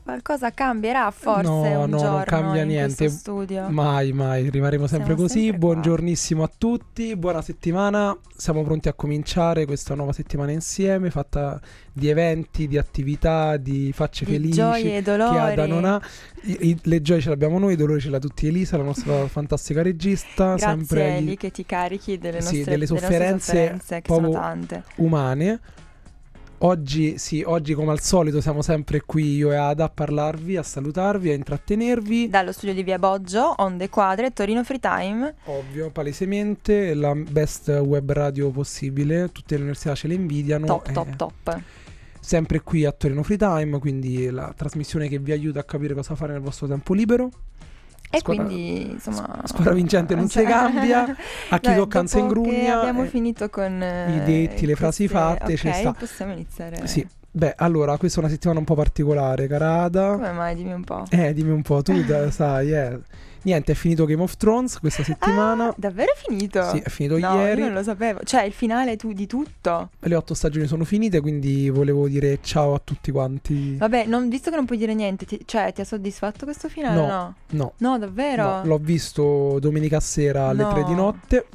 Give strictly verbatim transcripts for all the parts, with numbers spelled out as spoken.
Qualcosa cambierà forse No, un no, giorno non cambia in niente. questo studio. Mai, mai, rimarremo sempre Siamo così. sempre qua. Buongiornissimo a tutti, buona settimana. Siamo pronti a cominciare questa nuova settimana insieme, fatta di eventi, di attività, di facce Di felici gioie e che Ada non dolori. ha. I- i- le gioie ce l'abbiamo noi, i dolori ce l'ha tutti Elisa, la nostra fantastica regista, Grazie sempre agli- Eli che ti carichi delle sì, nostre, delle delle nostre sofferenze sofferenze, che sono proprio tante. umane. Oggi, sì, oggi come al solito siamo sempre qui io e Ada a parlarvi, a salutarvi, a intrattenervi. Dallo studio di Via Boggio, Onde Quadre, Torino Free Time. Ovvio, palesemente, la best web radio possibile, tutte le università ce le invidiano. Top, eh, top, top. Sempre qui a Torino Free Time, quindi la trasmissione che vi aiuta a capire cosa fare nel vostro tempo libero. E Squadra- quindi, insomma... squadra vincente non si cambia, a chi Dai, tocca non si dopo che ingrugna. abbiamo eh, finito con i detti, le frasi queste- fatte, ci ok, sta. possiamo iniziare. Sì, beh, allora, questa è una settimana un po' particolare, cara Ada. Come mai? Dimmi un po'. Eh, dimmi un po', tu da- sai, eh. Niente, è finito Game of Thrones questa settimana. Ah, davvero è finito? Sì, è finito No, ieri. io non lo sapevo. Cioè, il finale tu di tutto. Le otto stagioni sono finite, quindi volevo dire ciao a tutti quanti. Vabbè, non- visto che non puoi dire niente, ti- cioè, ti ha soddisfatto questo finale? No, No, No, no, davvero? no, l'ho visto domenica sera alle No. tre di notte.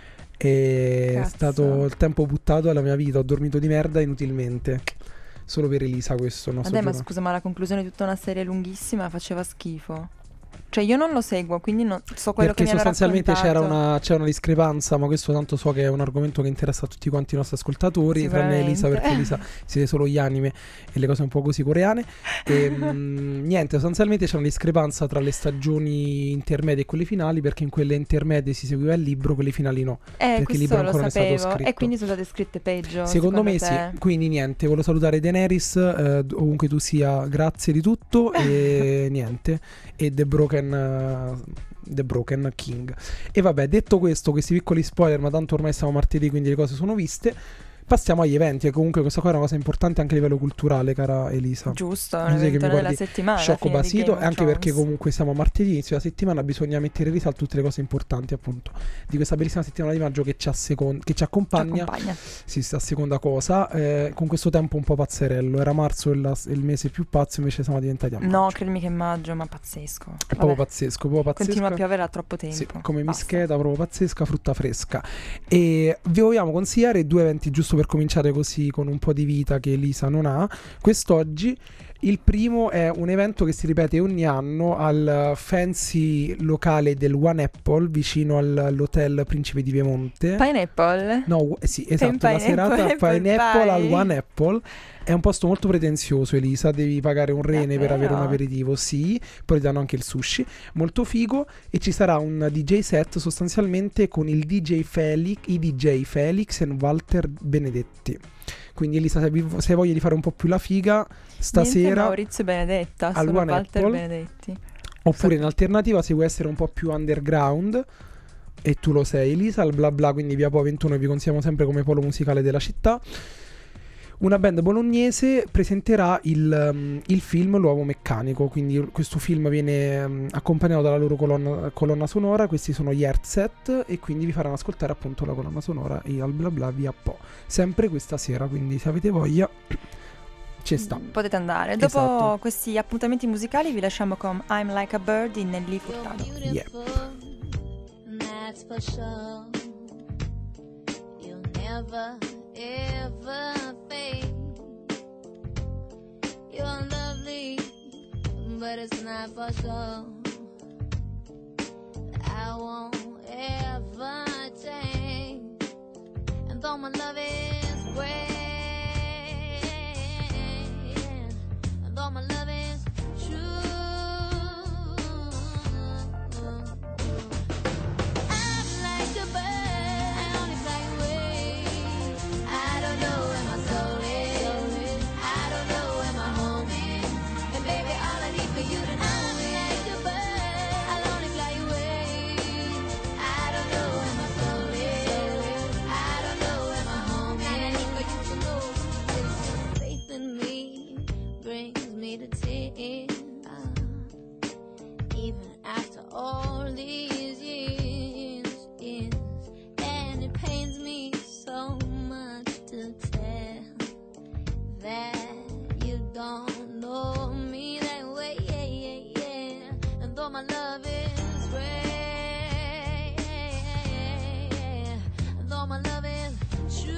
E è Cazzo. stato il tempo buttato alla mia vita. Ho dormito di merda inutilmente. Solo per Elisa questo, no? Vabbè, ma soggiorno. scusa, ma la conclusione di tutta una serie lunghissima faceva schifo. Cioè, io non lo seguo, quindi non so quello Perché che mi hanno sostanzialmente c'era raccontato. una, c'è una discrepanza, ma questo tanto so che è un argomento che interessa a tutti quanti i nostri ascoltatori, tranne Sicuramente. Elisa, perché Elisa siete solo gli anime e le cose un po' così coreane. E, mm, niente, sostanzialmente c'è una discrepanza tra le stagioni intermedie e quelle finali, perché in quelle intermedie si seguiva il libro, quelle finali no. Eh, perché il libro questo lo ancora non è stato sapevo. scritto. E quindi sono state scritte peggio. Secondo me te? sì, quindi niente, volevo salutare Daenerys, eh, ovunque tu sia, grazie di tutto e niente, e The Broken, eh, The Broken King. E vabbè, detto questo, questi piccoli spoiler, ma tanto ormai siamo martedì, quindi le cose sono viste. Passiamo agli eventi, e comunque questa qua è una cosa importante anche a livello culturale, cara Elisa. Giusto, è Io un sai che evento mi della guardi settimana. sciocco alla fine di basito, Game of anche perché Thrones. comunque siamo a martedì, inizio della settimana, bisogna mettere in risalto tutte le cose importanti, appunto, di questa bellissima settimana di maggio che ci, assecon- che ci Ci accompagna. accompagna. Sì, sta seconda cosa, eh, con questo tempo un po' pazzerello. Era marzo il, il mese più pazzo, invece siamo diventati a maggio. No, credimi che maggio, ma pazzesco. È proprio Vabbè, pazzesco, proprio pazzesco. continua a piovere da troppo tempo. Sì, come Basta. mischeta, proprio pazzesca, frutta fresca. E vi vogliamo consigliare due eventi giusto per cominciare così con un po' di vita che Elisa non ha. Quest'oggi il primo è un evento che si ripete ogni anno al fancy locale del One Apple vicino al- all'hotel Principe di Piemonte. Pineapple? No, eh sì, esatto, la Pineapple, serata Apple Pineapple Pie. al One Apple. È un posto molto pretenzioso, Elisa, devi pagare un rene per avere un Davvero? aperitivo, sì, poi ti danno anche il sushi, molto figo, e ci sarà un D J set sostanzialmente con il D J Felix, i D J Felix e Walter Benedetti. Quindi Elisa, se, vi- se hai voglia di fare un po' più la figa, Niente stasera, Maurizio Benedetta, al solo One Walter Apple. Benedetti. oppure in alternativa se vuoi essere un po' più underground, e tu lo sei Elisa, al bla bla, quindi via Po ventuno vi consigliamo sempre come polo musicale della città. Una band bolognese presenterà il, um, il film L'Uomo Meccanico, quindi questo film viene um, accompagnato dalla loro colonna, colonna sonora. Questi sono gli Herzet e quindi vi faranno ascoltare appunto la colonna sonora e al bla bla via Po, sempre questa sera, quindi se avete voglia ci sta. Potete andare. Dopo Esatto. questi appuntamenti musicali vi lasciamo con I'm Like a Bird di Nelly Furtado. Yeah. That's for sure. You'll never ever fade. You're lovely, but it's not for sure. I won't ever change. And though my love is great, and though my love is true, I'm like a bird, I only fly away. I don't know where my soul is, I don't know where my home is. And baby, all I need for you to know, I'm like a bird, I'll only fly away. I don't know where my soul is, I don't know where my home is. All I need for you to know is faith in me brings me to tears. Even after all these years, years, and it pains me so much to tell that you don't know me that my love is great, though my love is true.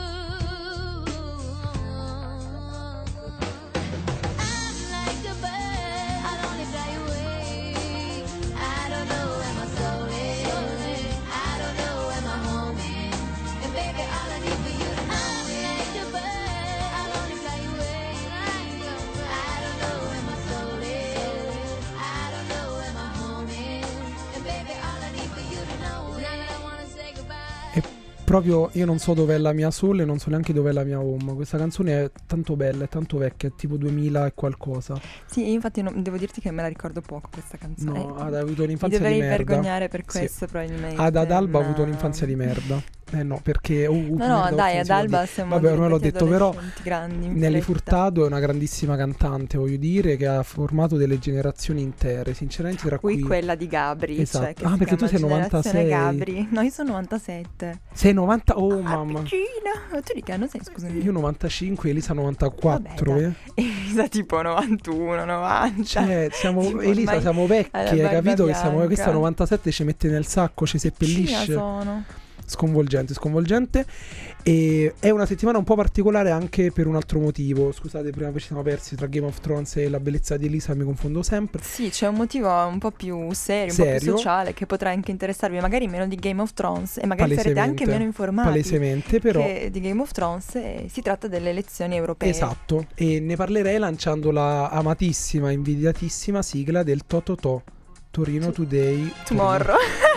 I'm like a bird, I'll only fly away. I don't know where my soul is, I don't know where my home is, and baby, all I need for you to know. I'm like a bird, I'll only fly away. I don't know where my soul is, I don't know where my home is, and baby, all I need for you to know. Now that I wanna say goodbye. E proprio io non so dov'è la mia soul e non so neanche dov'è la mia home. Questa canzone è tanto bella, è tanto vecchia, è tipo duemila e qualcosa. Sì, io infatti non- devo dirti che me la ricordo poco questa canzone. No, Eh, ha avuto Mi un'infanzia di dovrei merda. vergognare per Sì. questo probabilmente. Ad Ad Alba ha avuto ma- un'infanzia di merda. Eh no, perché... uh, uh, No, merda, no, dai, non ad si può Alba dire. siamo Vabbè, ormai l'ho diventati detto, però adolescenti grandi, in Nelly fretta. Furtado è una grandissima cantante, voglio dire, che ha formato delle generazioni intere, sinceramente tra Qui cui... quella di Gabri, Esatto. cioè che Ah, si perché tu chiama sei Generazione novantasei. Gabri. No, io sono novantasette. Sei novanta... Oh, Ah, mamma. piccina. Ma tu di che anno sei, scusami? Io novantacinque, Elisa novantaquattro, Vabbè, eh. Elisa tipo novantuno, novanta. Cioè, siamo, Tipo, Elisa, ormai siamo vecchi, alla hai barba capito che siamo... bianca. Questa novantasette ci mette nel sacco, ci Piccina seppellisce. sono. Sconvolgente, sconvolgente. E è una settimana un po' particolare anche per un altro motivo. Scusate, prima ci siamo persi tra Game of Thrones e la bellezza di Elisa, mi confondo sempre. Sì, c'è un motivo un po' più serio, un po' Serio. più sociale, che potrà anche interessarvi, magari meno di Game of Thrones, e magari sarete anche Palesemente. meno informati Palesemente, però. che di Game of Thrones, e si tratta delle elezioni europee. Esatto. E ne parlerei lanciando la amatissima, invidiatissima sigla del Tototò. Torino Tu- Today. Tomorrow.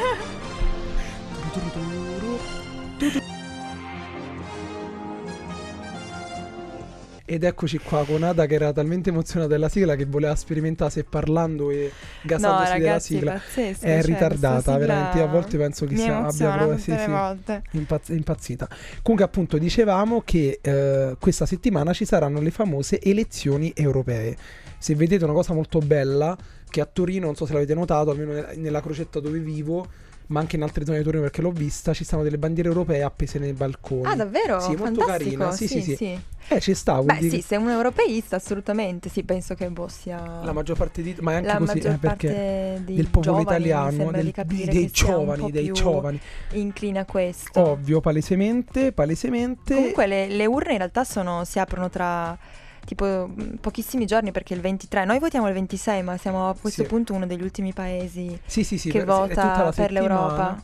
Ed eccoci qua con Ada che era talmente emozionata della sigla che voleva sperimentare se parlando e No, gasandosi della ragazzi, sigla. pazzesco. È cioè, ritardata, questa sigla veramente. Io a volte penso che mi sia, abbia emoziona proprio tutte sì, le sì, volte. impazz- impazzita. Comunque, appunto, dicevamo che eh, questa settimana ci saranno le famose elezioni europee. Se vedete una cosa molto bella, che a Torino, non so se l'avete notato, almeno nella- nella crocetta dove vivo, ma anche in altre zone di Torino perché l'ho vista, ci stanno delle bandiere europee appese nei balconi. Ah, davvero? Sì, molto Fantastico. carina. Sì, sì, sì. Eh, ci sta, vuol Beh, dire sì, che sei un europeista, assolutamente. Sì, penso che boh sia la maggior parte di... Ma è anche la così, maggior eh, perché... parte dei del popolo giovani, mi italiano, sembra del- di capire dei che sia un giovani, po' dei più giovani. incline a questo. Ovvio, palesemente, palesemente. Comunque le, le urne in realtà sono, si aprono tra tipo mh, pochissimi giorni, perché il ventitré, noi votiamo il ventisei, ma siamo a questo Sì. punto uno degli ultimi paesi Sì, sì, sì, che per- è tutta vota la per settimana. l'Europa.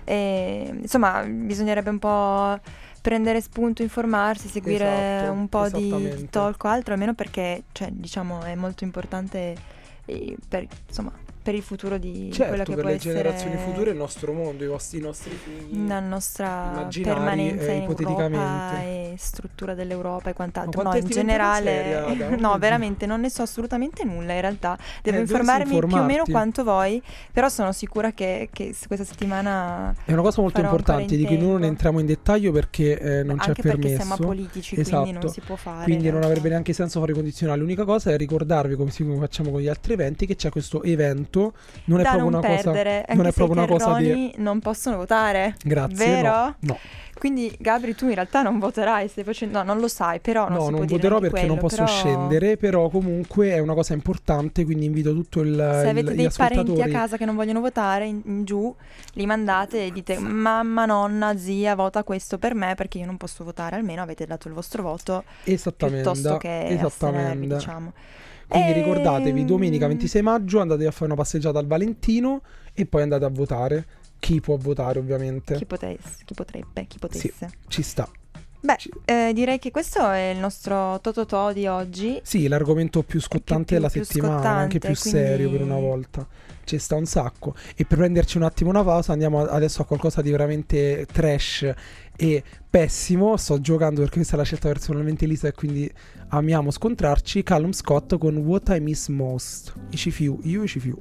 E, insomma, bisognerebbe un po' prendere spunto, informarsi, seguire Esatto, un po' di esattamente. talk o altro, almeno perché, cioè, diciamo, è molto importante eh, per, insomma, per il futuro di quello Certo, che per può le essere generazioni future, il nostro mondo, i, vostri, i nostri figli. la nostra immaginari, permanenza eh, in Europa ipoteticamente. e struttura dell'Europa e quant'altro. Ma No, quanto in è diventata generale, seria, Ada? no, Oddio. veramente non ne so assolutamente nulla. In realtà devo Eh, dovresti informarmi più o meno informarti. quanto voi, però sono sicura che, che s- questa settimana, È una cosa molto farò ancora importante in di cui noi non tempo. entriamo in dettaglio perché eh, non ci è anche perché permesso. siamo apolitici, quindi Esatto. non si può fare. Quindi in non realtà. avrebbe neanche senso fare condizionali. L'unica cosa è ricordarvi, come si- come facciamo con gli altri eventi, che c'è questo evento. Non è da proprio non una cosa. perdere, anche Non è se proprio i una cosa di. terroni non possono votare. Grazie. Vero? No. no. Quindi Gabri, tu in realtà non voterai, stai facendo... No, non lo sai, però non No, si può non dire voterò neanche perché non quello, posso però scendere, però comunque è una cosa importante, quindi invito tutto il Se il- avete gli dei parenti a ascoltatori. casa che non vogliono votare, in, in giù, li mandate e dite mamma, nonna, zia, vota questo per me perché io non posso votare, almeno avete dato il vostro voto Esattamente. piuttosto che astenervi, Esattamente. diciamo. Quindi Ehm, ricordatevi, domenica ventisei maggio andate a fare una passeggiata al Valentino e poi andate a votare. Chi può votare, ovviamente. Chi, potesse, chi potrebbe, chi potesse. Ci sta. Beh, Ci- eh, direi che questo è il nostro Tototò di oggi. Sì, l'argomento più scottante più- della più settimana, anche più scottante, serio per quindi- una volta. Ci sta un sacco. E per prenderci un attimo una pausa andiamo a- adesso a qualcosa di veramente trash e pessimo. Sto giocando perché questa è la scelta personalmente Elisa e quindi amiamo scontrarci. Callum Scott con What I Miss Most. I Cifiu, io e i Cifiu.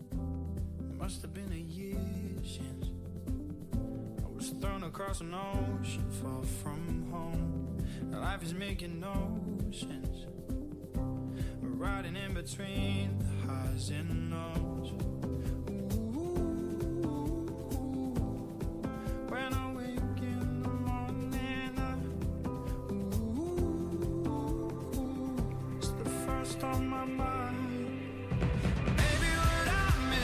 Must have been a year since I was thrown across an ocean far from home. Life is making no sense. We're riding in between the highs and lows. Ooh, when I wake in the morning, I, ooh, it's the first on my mind. Baby, what I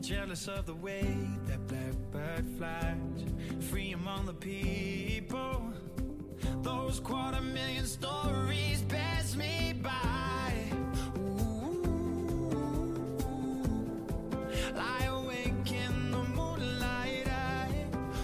jealous of the way that blackbird flies, free among the people. Those quarter million stories pass me by. Ooh, lie awake in the moonlight. I,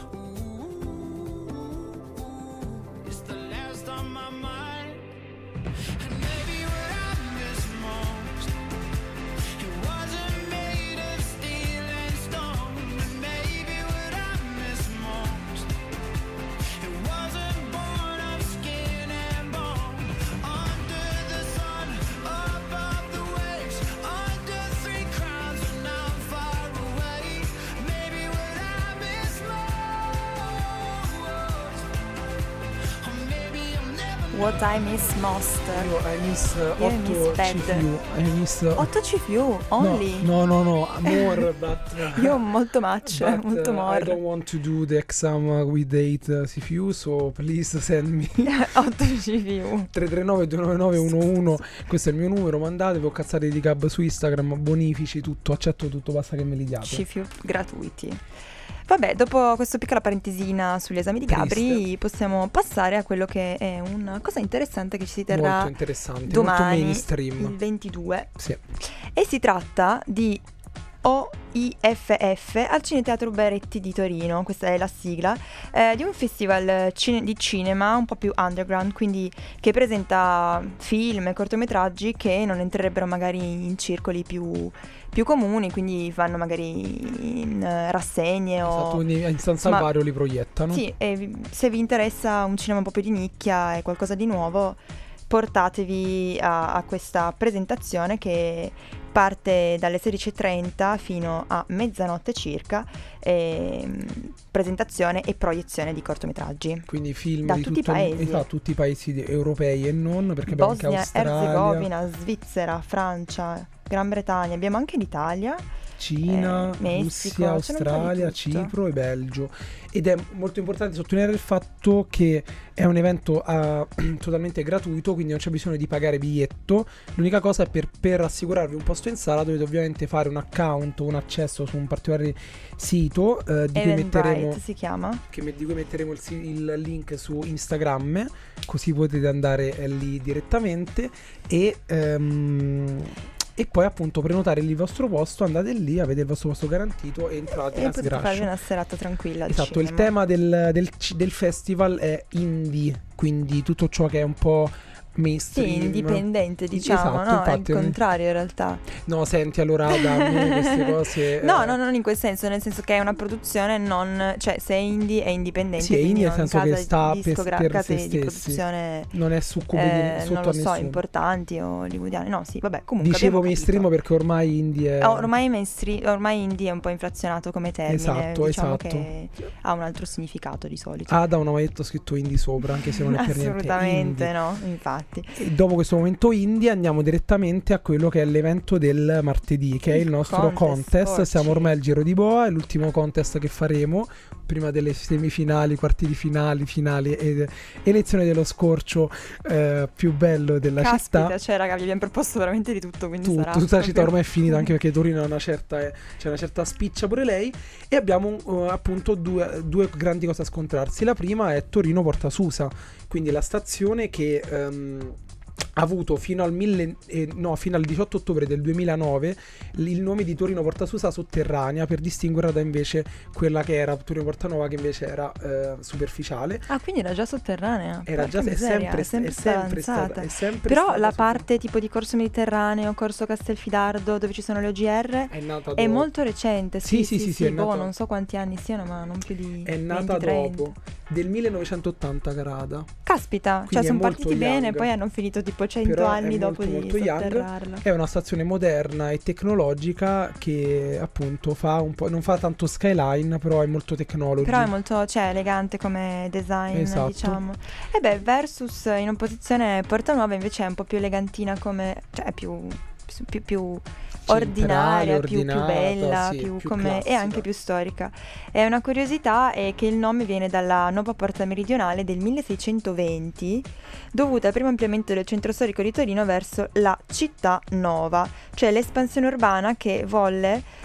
ooh, it's the last on my mind. And maybe what I miss most, it wasn't made of steel and stone. And maybe what I miss most, it wasn't born of skin and bone. Under the sun, above the waves, under three crowns when I'm far away. Maybe what I miss most, or maybe I'll never What I miss most. Io I miss Io I miss otto bad. C P U. I miss otto C P U only. No, no, no, no, more, but Io molto much, but, molto uh, I more. don't want to do the exam uh, with eight uh, C P U, so please send me otto C P U. tre tre nove due nove nove uno uno. Questo è il mio numero, mandatevi o cazzate di cab su Instagram, bonifici, tutto, accetto tutto, basta che me li diate. C P U gratuiti. Vabbè, dopo questa piccola parentesina sugli esami di Gabri, Triste. possiamo passare a quello che è una cosa interessante che ci si terrà Molto interessante, molto domani, mainstream. il ventidue. Sì. E si tratta di O I F F al Cineteatro Beretti di Torino, questa è la sigla, eh, di un festival cine- di cinema un po' più underground, quindi che presenta film e cortometraggi che non entrerebbero magari in circoli più, più comuni, quindi vanno magari in eh, rassegne o... Esatto, quindi in San Salvario li proiettano. Sì, e vi- se vi interessa un cinema un po' più di nicchia e qualcosa di nuovo, portatevi a, a questa presentazione che parte dalle sedici e trenta fino a mezzanotte circa, ehm, presentazione e proiezione di cortometraggi. Quindi film Da di tutti i tutto il- paesi. esatto, tutti i paesi di- europei e non, perché abbiamo anche Bosnia, Australia, Erzegovina, Svizzera, Francia, Gran Bretagna, abbiamo anche l'Italia. Cina, eh, Messico, Russia, c'è un po' di Australia, tutto. Cipro e Belgio. Ed è molto importante sottolineare il fatto che è un evento ah, totalmente gratuito, quindi non c'è bisogno di pagare biglietto. L'unica cosa è per, per assicurarvi un posto in sala dovete ovviamente fare un account, un accesso su un particolare sito eh, di, cui metteremo, Eventbrite si chiama. che me- di cui metteremo il, si- il link su Instagram, così potete andare eh, lì direttamente e... ehm, e poi appunto prenotare il vostro posto, andate lì, avete il vostro posto garantito e entrate E a potete farvi sgrascio. una serata tranquilla al Esatto, il cinema. tema del, del, ci- del festival è indie, quindi tutto ciò che è un po' mainstream. Sì, indipendente, diciamo, Esatto, no? infatti, è il contrario in realtà. No, senti, allora Ada, a me queste cose... No, eh, no, non in quel senso, nel senso che è una produzione non... Cioè, se è indie è indipendente. Sì, è quindi indie nel non senso che case sta per- discogra- per case se di stessi. produzione... Non è succube eh, di, sotto non lo a so, nessuno. importanti o hollywoodiane. No, sì, vabbè, comunque Dicevo abbiamo mainstream capito. perché ormai indie è... Oh, ormai, mainstream, ormai indie è un po' inflazionato come termine. Esatto, diciamo esatto. che ha un altro significato di solito. Ada non ha mai detto scritto indie sopra, anche se non è per niente Assolutamente indie. no, infatti. E dopo questo momento indie andiamo direttamente a quello che è l'evento del martedì, che è il Il nostro contest, contest. porci. Siamo ormai al Giro di Boa, è l'ultimo contest che faremo prima delle semifinali, quarti di finali, finali ed elezione dello scorcio eh, più bello della Caspita, città. cioè raga, vi abbiamo proposto veramente di tutto, quindi Tutto, sarà tutta la città proprio- ormai è finita, anche perché Torino ha una certa, eh, c'è una certa spiccia pure lei. E abbiamo uh, appunto due, due grandi cose a scontrarsi. La prima è Torino Porta Susa, quindi la stazione che ehm, ha avuto fino al, mille, eh, no, fino al diciotto ottobre del duemilanove l- il nome di Torino Porta Susa sotterranea, per distinguerla da invece quella che era Torino Porta Nuova, che invece era eh, superficiale. Ah, quindi era già sotterranea. Era Porca già, è miseria, sempre, è sempre, è sempre stata stata, è sempre Però stata la sotterranea. parte tipo di Corso Mediterraneo, Corso Castelfidardo, dove ci sono le O G R, è nata è dopo. molto recente. Sì, Sì, sì, sì, sì, è boh, nata- non so quanti anni siano, ma non più di È nata venti trenta. dopo, del millenovecentottanta, Carada. Caspita, Quindi cioè è sono molto partiti bene, young. poi hanno finito tipo cento Però è anni dopo molto, di molto young. sotterrarla. È una stazione moderna e tecnologica che appunto fa un po', non fa tanto skyline, però è molto technology. Però è molto, cioè, elegante come design, Esatto. diciamo. E beh, Versus in opposizione Porta Nuova invece è un po' più elegantina come, cioè è più più, più ordinaria, più, più ordinata, bella, sì, più più come, e classica. anche più storica. E una curiosità è che il nome viene dalla nuova porta meridionale del milleseicentoventi, dovuta al primo ampliamento del centro storico di Torino verso la città nuova, cioè l'espansione urbana che volle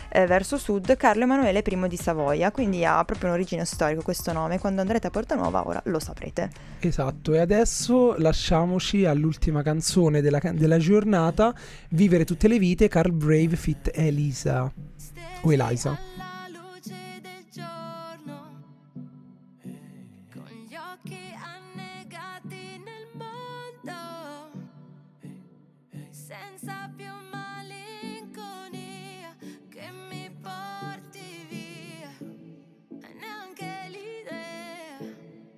eh, verso sud, Carlo Emanuele I di Savoia, quindi ha proprio un'origine storica questo nome. Quando andrete a Porta Nuova ora lo saprete. Esatto, e adesso lasciamoci all'ultima canzone della, can- della giornata, Vivere tutte le vite, Carl Brave feat. Elisa o Eliza. Alla luce del giorno, con gli occhi annegati nel mondo, senza più malinconia che mi porti via, e neanche l'idea,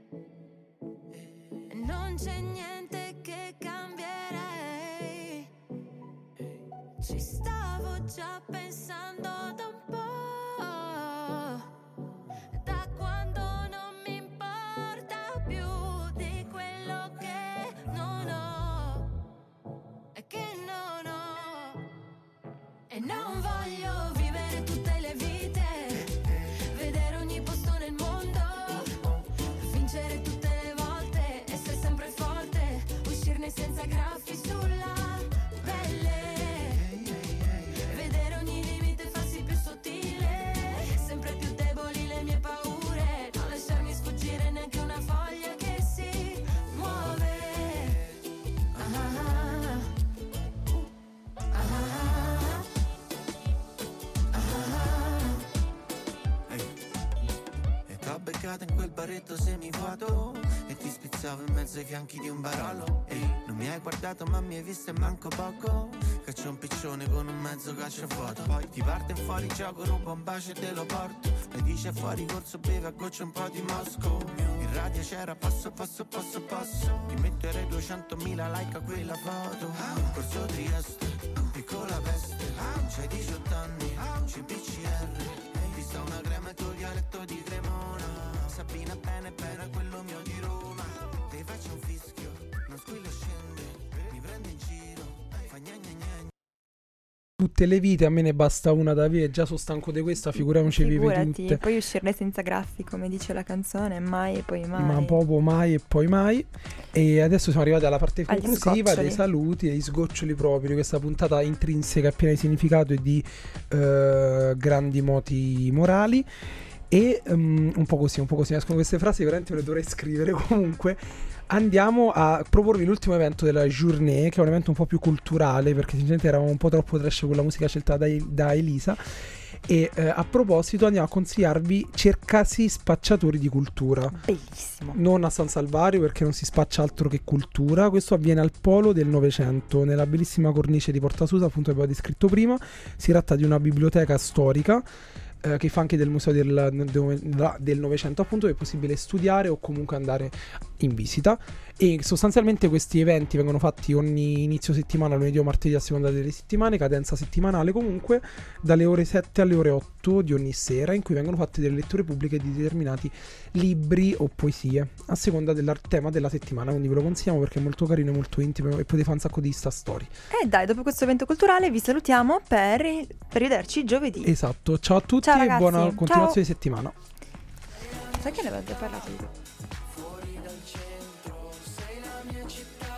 e non c'è niente che cambierei. Ci stavo già pensando da un po', da quando non mi importa più di quello che non ho e che non ho. E non voglio vivere tutte le vite, vedere ogni posto nel mondo, vincere tutte le volte, essere sempre forte, uscirne senza graffi sulla pelle, vedere ogni limite farsi più sottile, sempre più deboli le mie paure, non lasciarmi sfuggire neanche una foglia che si muove. Ah, ah, ah. E t'ho beccato in quel baretto semivuoto e ti spizzavo in mezzo ai fianchi di un barolo. Ehi, non mi hai guardato ma mi hai visto e manco poco, che c'è un piccione con un mezzo cacciafoto. Poi ti parte fuori gioco, rubo un bacio e te lo porto, e dice fuori corso beve a goccia un po' di Mosco. In radio c'era passo passo passo passo, ti metterei duecentomila like a quella foto. Corso Trieste, piccola peste, non c'hai diciotto anni, C B C R, ti sta una crema e il tuo dialetto di Cremona. Sabina bene bene quello mio di Roma, ti faccio un fischio, non squillo scende, mi prende in giro, fa gna gna gna. Tutte le vite, a me ne basta una da vivere, già sono stanco di questa, figuriamoci vive Figurati, tutte. poi uscirne senza graffi, come dice la canzone, mai e poi mai. Ma proprio mai e poi mai. E adesso siamo arrivati alla parte Agli conclusiva, sgoccioli. dei saluti e gli sgoccioli proprio di questa puntata intrinseca, piena di significato e di eh, grandi moti morali. E um, un po' così, un po' così, escono queste frasi, veramente me le dovrei scrivere. Comunque andiamo a proporvi l'ultimo evento della Journée, che è un evento un po' più culturale, perché sinceramente eravamo un po' troppo trash con la musica scelta da, da Elisa. E eh, a proposito andiamo a consigliarvi Cercasi Spacciatori di Cultura. Bellissimo. Non a San Salvario, perché non si spaccia altro che cultura. Questo avviene al Polo del Novecento, nella bellissima cornice di Porta Susa, appunto che avevo descritto prima. Si tratta di una biblioteca storica eh, che fa anche del museo del, del, del Novecento, appunto, è possibile studiare o comunque andare in visita. E sostanzialmente questi eventi vengono fatti ogni inizio settimana, lunedì o martedì a seconda delle settimane, cadenza settimanale comunque, dalle ore sette alle ore otto di ogni sera, in cui vengono fatte delle letture pubbliche di determinati libri o poesie a seconda del tema della settimana. Quindi ve lo consigliamo perché è molto carino e molto intimo e potete fare un sacco di Insta story. E dai, dopo questo evento culturale vi salutiamo per, per rivederci giovedì. Esatto, ciao a tutti Ciao, e ragazzi. buona Ciao. continuazione di settimana. Sai che ne avete già parlato di Fuori dal centro, sei la mia città.